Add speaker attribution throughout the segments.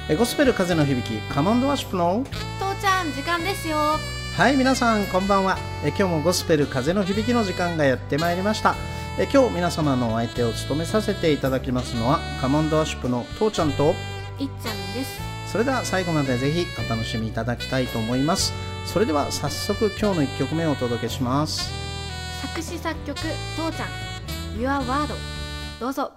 Speaker 1: ゴスペル風の響きカモンドワーシップの
Speaker 2: 父ちゃん時間ですよ。
Speaker 1: はい、皆さんこんばんは。今日もゴスペル風の響きの時間がやってまいりました。今日皆様のお相手を務めさせていただきますのはカモンドワーシップの父ちゃんと
Speaker 2: いっちゃんです。
Speaker 1: それでは最後までぜひお楽しみいただきたいと思います。それでは早速今日の1曲目をお届けします。
Speaker 2: 作詞作曲父ちゃん Your Word どうぞ。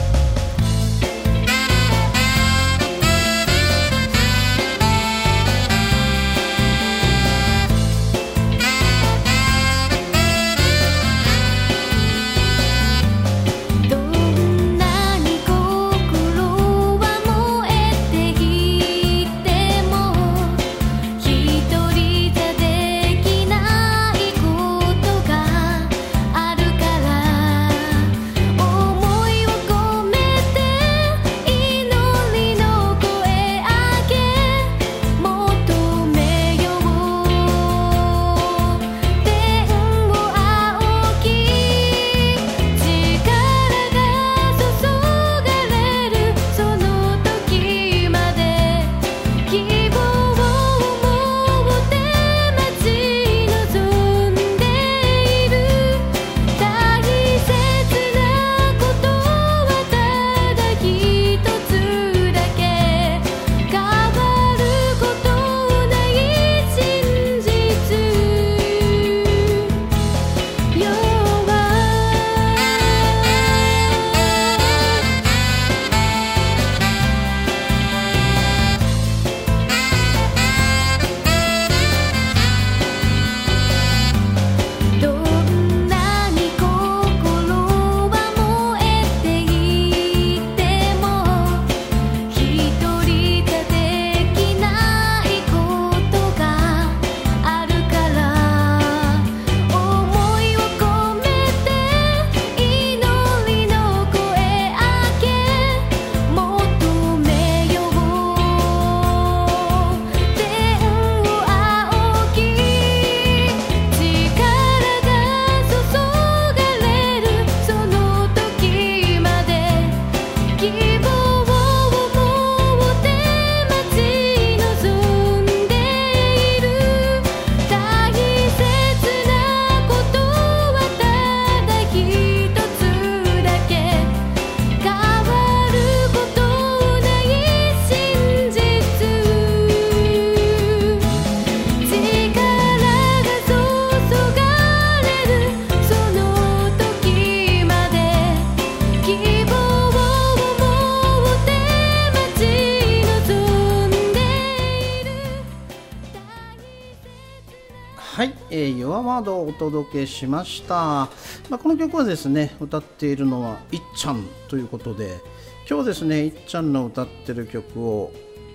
Speaker 1: はい、Your Word をお届けしました。この曲はですね、歌っているのはいっちゃんということで、今日ですね、いっちゃんの歌ってる曲を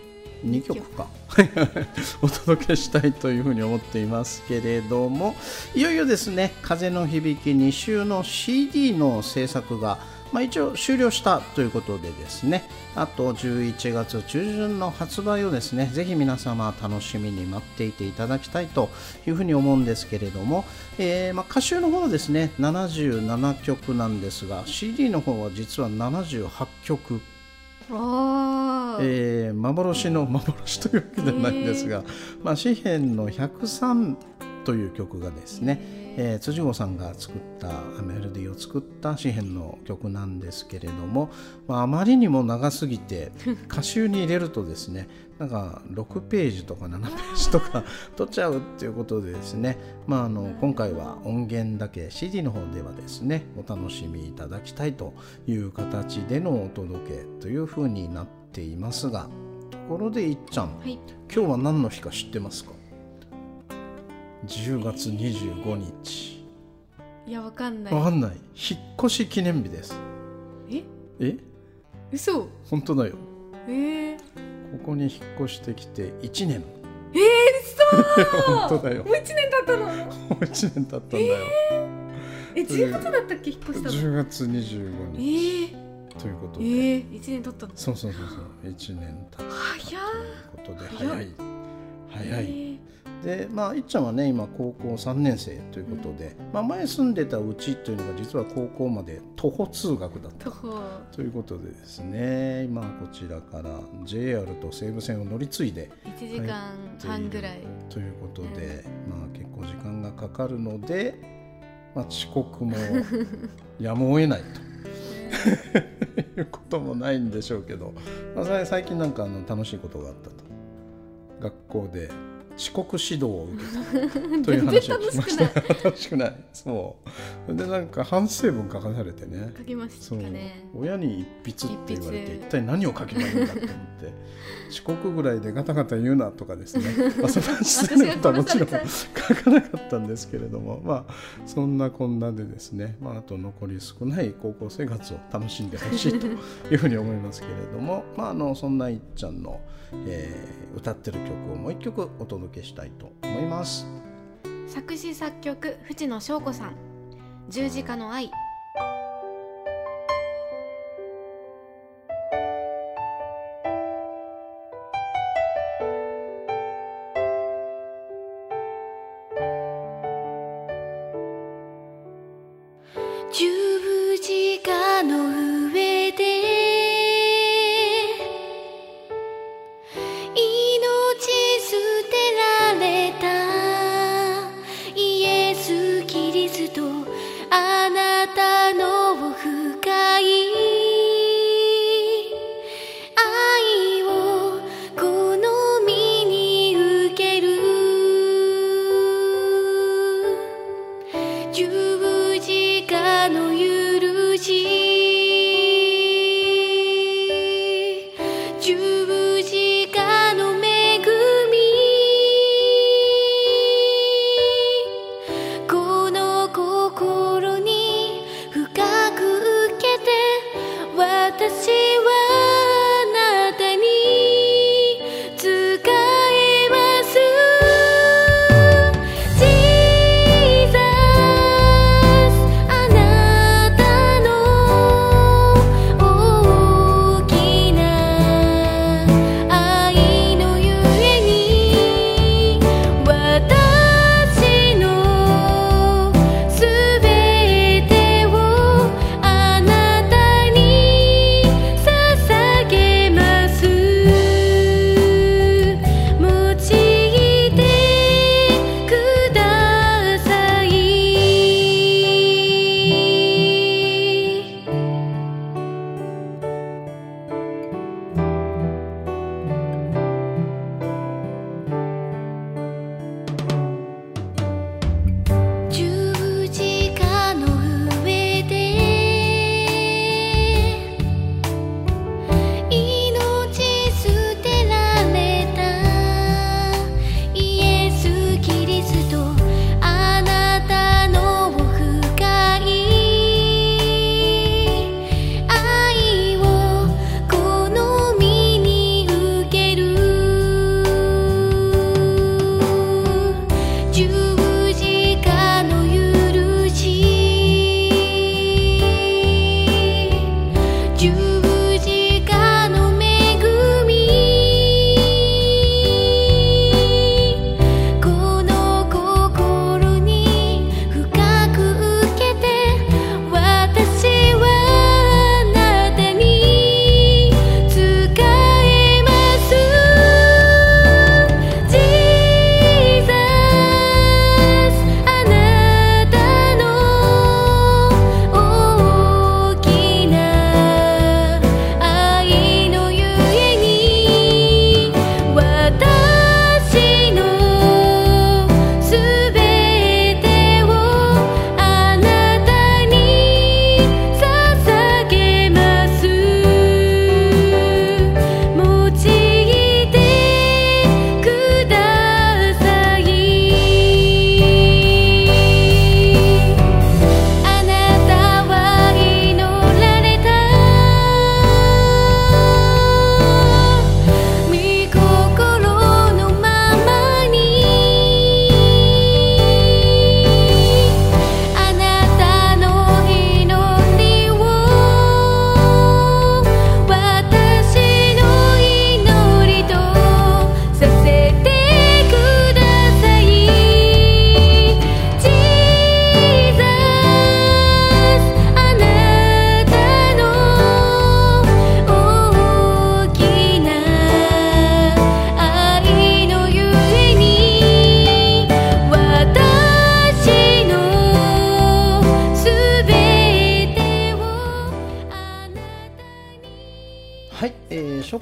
Speaker 1: 2曲かお届けしたいというふうに思っていますけれども、いよいよですね、風の響き2週の CD の制作が一応終了したということでですね、あと11月中旬の発売をですね、ぜひ皆様楽しみに待っていていただきたいというふうに思うんですけれども、歌集の方はですね77曲なんですが、 CD の方は実は78曲、幻の幻というわけではないんですが、詩編の103という曲がですね、辻郷さんが作ったメロディーを作った詩編の曲なんですけれども、あまりにも長すぎて歌集に入れるとですね、なんか6ページとか7ページとか取っちゃうっていうことでですね、今回は音源だけ CD の方ではですねお楽しみいただきたいという形でのお届けというふうになっていますが、ところでいっちゃん、今日は何の日か知ってますか？10月25日。
Speaker 2: いや、わかんない。
Speaker 1: わかんない。引っ越し記念日です。え？
Speaker 2: 嘘？
Speaker 1: 本当だよ。ここに引っ越してきて1年。
Speaker 2: 嘘
Speaker 1: 本当だよ。
Speaker 2: もう1年経ったの？
Speaker 1: もう1年経ったんだよ。
Speaker 2: 10月だったっけ引っ越したの？
Speaker 1: 10月25日。ということで。
Speaker 2: 1年経ったの？
Speaker 1: そう。1年経ったということで早い。 でいっちゃんはね今高校3年生ということで、前住んでたうちというのが実は高校まで徒歩通学だったということでですね、今こちらから JR と西武線を乗り継いで
Speaker 2: 1時間半ぐらい
Speaker 1: ということで、結構時間がかかるので、遅刻もやむを得ないということもないんでしょうけど、最近なんか楽しいことがあったと。学校で遅刻指導を受けたという話を聞きました。楽しくない。そうでなんか反省文書かされてね、
Speaker 2: 書きましたね。
Speaker 1: 親に一筆って言われて一体何を書けばいいんだと思って遅刻ぐらいでガタガタ言うなとかですね、そんな失礼なことはもちろん書かなかったんですけれども、そんなこんなでですね、あと残り少ない高校生活を楽しんでほしいというふうに思いますけれども、そんないっちゃんの、歌ってる曲をもう一曲お届けしたいと思います。
Speaker 2: 作詞作曲藤野翔子さん、十字架の愛。
Speaker 3: 十字架の上で命捨てられたイエス・キリスト、あなた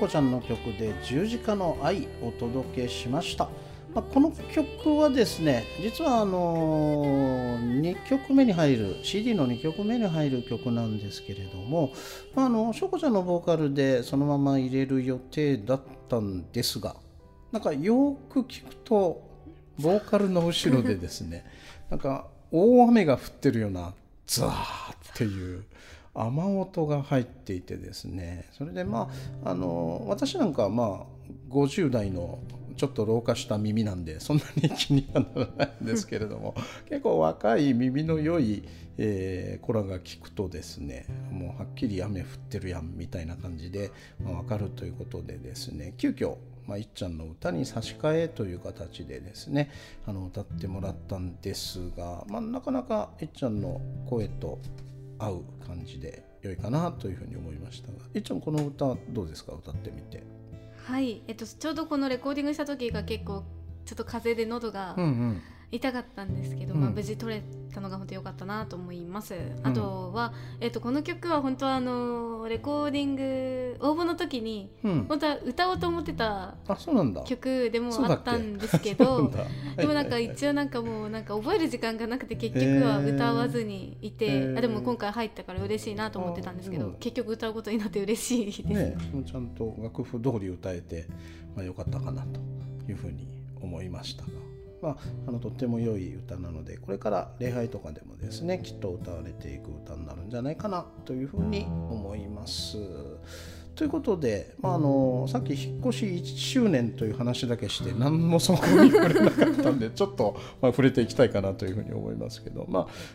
Speaker 1: 子ちゃんの曲で十字架の愛をお届けしました。この曲はですね、実は2曲目に入る CD の2曲目に入る曲なんですけれども、しょこちゃんのボーカルでそのまま入れる予定だったんですが、なんかよく聞くとボーカルの後ろでですねなんか大雨が降ってるようなザーっていう雨音が入っていてですね、それで私なんかは50代のちょっと老化した耳なんでそんなに気にはならないんですけれども結構若い耳の良い、子らが聞くとですね、もうはっきり雨降ってるやんみたいな感じで、分かるということでですね、急遽いっちゃんの歌に差し替えという形でですね歌ってもらったんですが、なかなかいっちゃんの声と合う感じで良いかなというふうに思いましたが、いっちゃんこの歌どうですか、歌ってみて。
Speaker 2: はい、ちょうどこのレコーディングした時が結構ちょっと風邪で喉が痛かったんですけど、無事取れたのが本当良かったなと思います。あとは、この曲は本当はレコーディング応募の時に、本当は歌おうと思ってた曲でもあったんですけど、でも一応もう覚える時間がなくて結局は歌わずにいて、でも今回入ったから嬉しいなと思ってたんですけど、結局歌うことになって嬉しいですね。
Speaker 1: ちゃんと楽譜通り歌えて、良かったかなというふうに思いましたが、とっても良い歌なので、これから礼拝とかでもですねきっと歌われていく歌になるんじゃないかなというふうに思います。ということで、さっき引っ越し1周年という話だけして何もそこに触れなかったんでちょっと、触れていきたいかなというふうに思いますけど、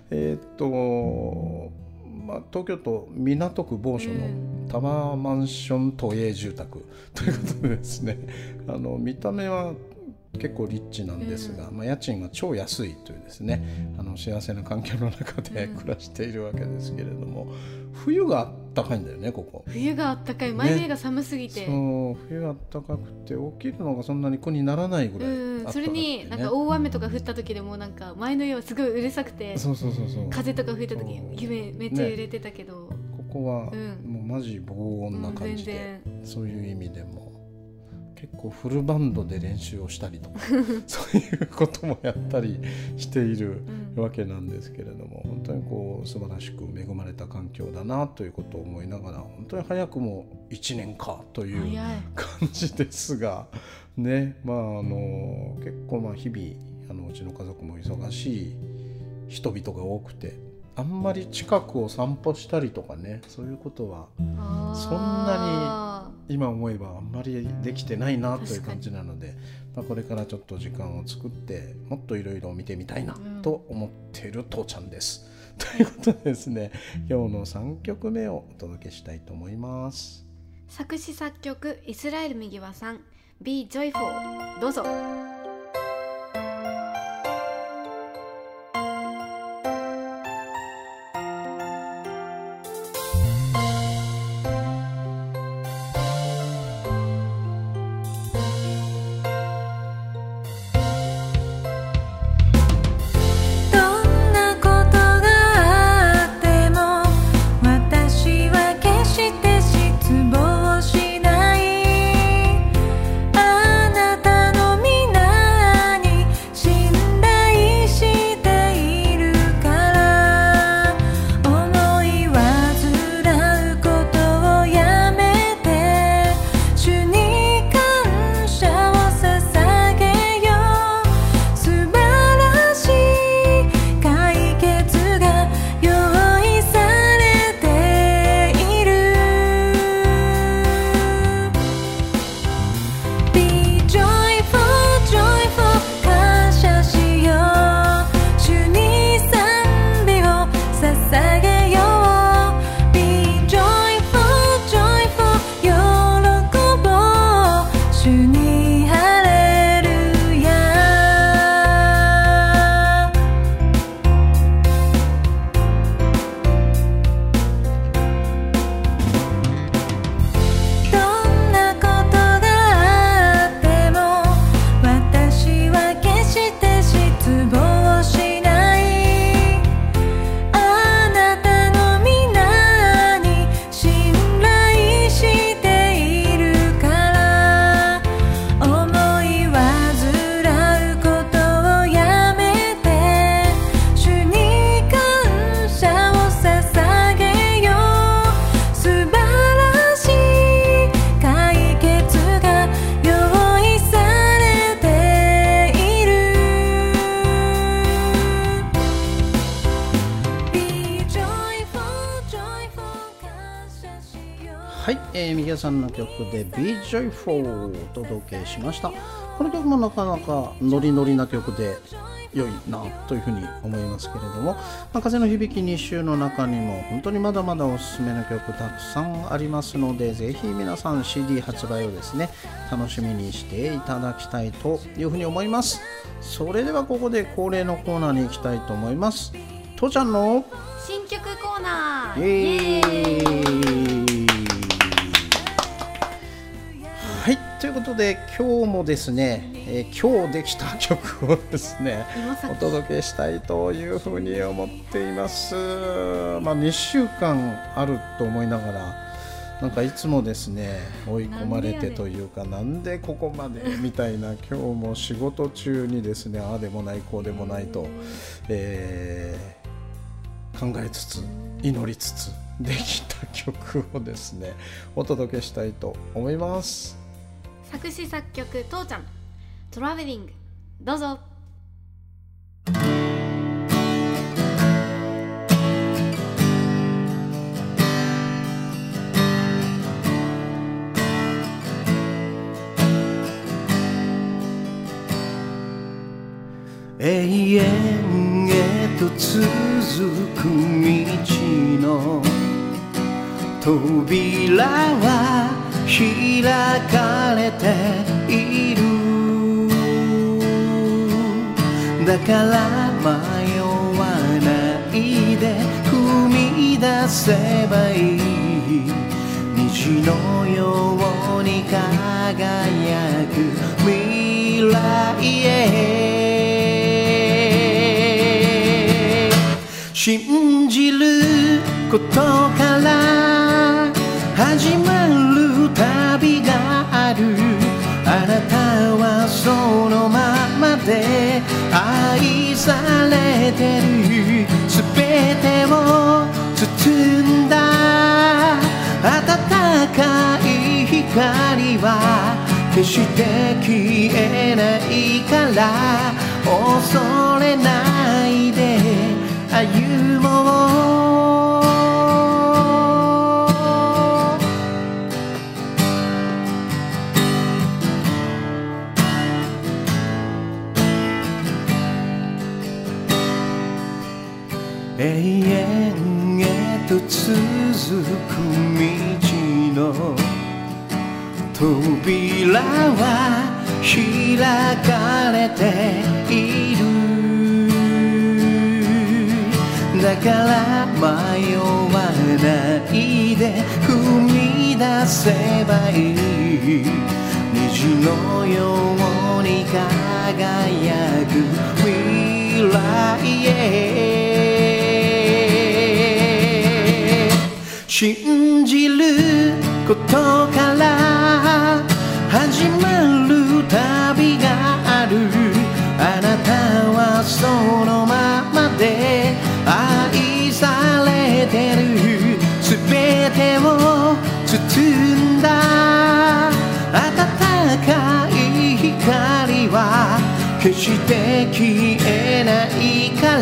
Speaker 1: 東京都港区某所のタワーマンション都営住宅ということでですね、見た目は結構リッチなんですが、家賃が超安いというですね、幸せな環境の中で暮らしているわけですけれども、冬があったかいんだよね、ここ。
Speaker 2: 冬があったかい、前が寒すぎて、
Speaker 1: そう冬があったかくて起きるのがそんなに苦にならないぐらいあったかくて、
Speaker 2: それに大雨とか降った時でも前の家はすごいうるさくて、風とか吹いた時夢めっちゃ揺れてたけど、
Speaker 1: ここはもうマジ防音な感じで、そういう意味でも結構フルバンドで練習をしたりとかそういうこともやったりしているわけなんですけれども、本当に素晴らしく恵まれた環境だなということを思いながら、本当に早くも1年かという感じですがね、結構日々うちの家族も忙しい人々が多くて、あんまり近くを散歩したりとかね、そういうことはそんなに今思えばあんまりできてないなという感じなので、これからちょっと時間を作ってもっといろいろ見てみたいなと思っている父ちゃんです、ということでですね、今日の3曲目をお届けしたいと思います。
Speaker 2: 作詞作曲イスラエル右輪さん Be Joyful、 どうぞ。
Speaker 3: あなたの皆
Speaker 1: ヒゲさんの曲で Be Joyful をお届けしました。この曲もなかなかノリノリな曲で良いなというふうに思いますけれども、風の響き2週の中にも本当にまだまだおすすめの曲たくさんありますので、ぜひ皆さん CD 発売をですね楽しみにしていただきたいというふうに思います。それではここで恒例のコーナーに行きたいと思います。とちゃんの
Speaker 2: 新曲コーナー。
Speaker 1: はい、ということで今日もですね、今日できた曲をですねお届けしたいというふうに思っています。2週間あると思いながらなんかいつもですね追い込まれてというか、なんでここまでみたいな、今日も仕事中にですねああでもないこうでもないと、考えつつ祈りつつできた曲をですねお届けしたいと思います。
Speaker 2: 作詞作曲とうちゃん、トラベリング、どうぞ。
Speaker 4: 永遠へと続く道の扉は開かれている。だから迷わないで踏み出せばいい。虹のように輝く未来へ。信じることから始まる旅がある。あなたはそのままで愛されてる。すべてを包んだ温かい光は決して消えないから、恐れないで歩もう。永遠へと続く道の扉は開かれている。だから迷わないで踏み出せばいい。虹のように輝く未来へ。信じることから始まる旅がある。あなたはそのままで愛されてる。すべてを包んだ温かい光は決して消えないから、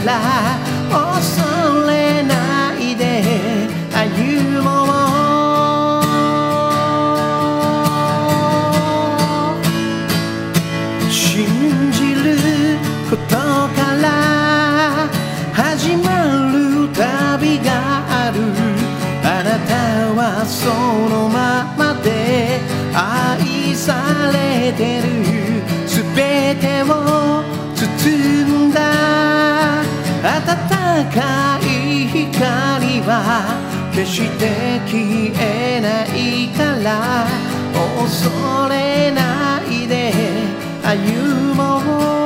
Speaker 4: 恐れないで歩もう。信じることから始まる旅がある。あなたはそのままで愛されてる。すべてを包んだ温かい光は決して消えないから、恐れないで歩もう。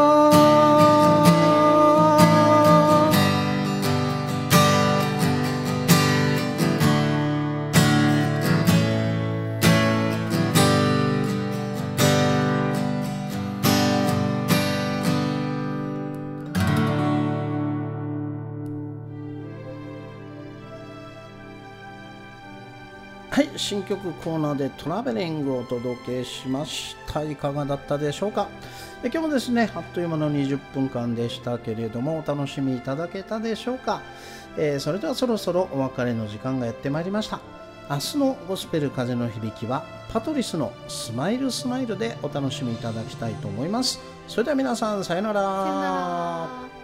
Speaker 1: はい、新曲コーナーでトラベリングをお届けしました。いかがだったでしょうか。今日もですねあっという間の20分間でしたけれども、お楽しみいただけたでしょうか。それではそろそろお別れの時間がやってまいりました。 明日のゴスペル風の響きはパトリスのスマイルスマイルでお楽しみいただきたいと思います。それでは皆さんさよなら。
Speaker 2: さよなら。